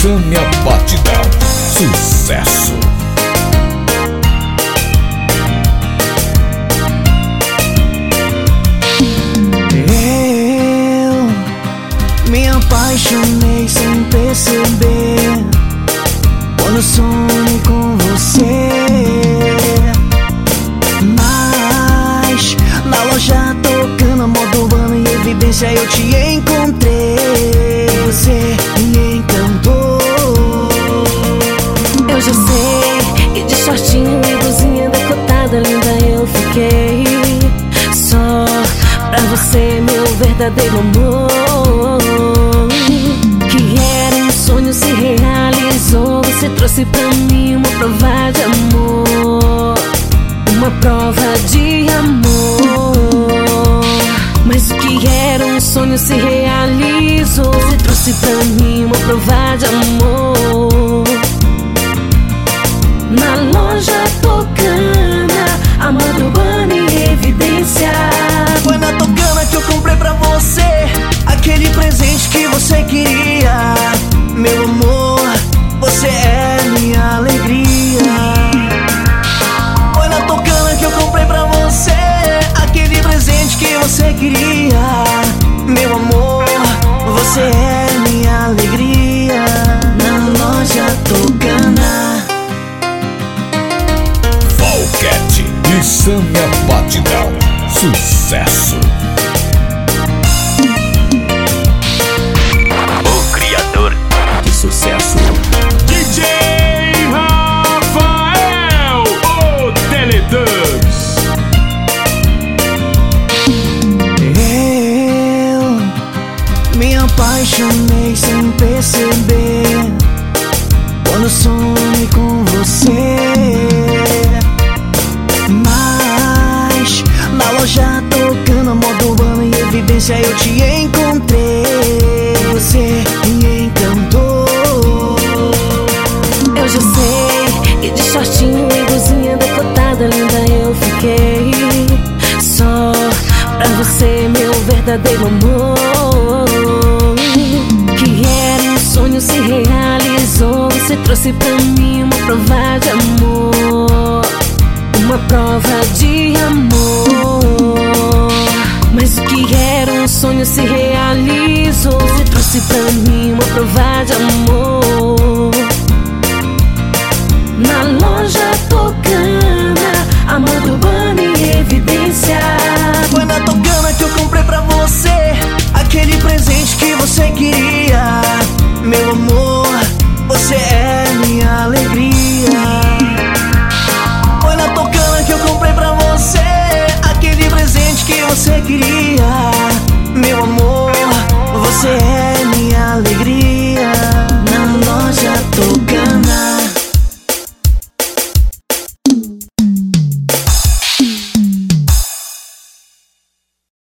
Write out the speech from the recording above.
Insânia Batidão, sucesso. Eu me apaixonei sem perceber quando sonhei com você. Mas na loja tocando a moda urbana em evidência eu te encontrei. Você me encantou. Eu já sei que de shortinho e blusinha decotada linda eu fiquei. Só pra você, meu verdadeiro amor. Que era um sonho, se realizou. Você trouxe pra mim uma prova de amor. Uma prova de amor. Mas o que era um sonho se realizou. Você trouxe pra mim uma prova de amor. Na loja Tocana, a moda urbana em evidência. Foi na Tocana que eu comprei pra você aquele presente que você queria. Meu amor, você é minha alegria. Foi na Tocana que eu comprei pra você aquele presente que você queria. Meu amor, você é minha alegria. Na loja Tocana. Valquete, Insânia Batidão, sucesso. O criador De sucesso. DJ Rafael, o Teletubbies. Eu me apaixonei sem perceber quando sonhei com você. Mas na loja tocando a moda urbana em evidência eu te encontrei. Você me encantou. Eu já sei que de shortinho e blusinha decotada linda eu fiquei. Só pra você, meu verdadeiro amor. Que era um sonho se realizou. Você trouxe pra mim uma prova de amor. Uma prova de amor. Mas o que era um sonho se realizou. Você trouxe pra mim uma prova de amor.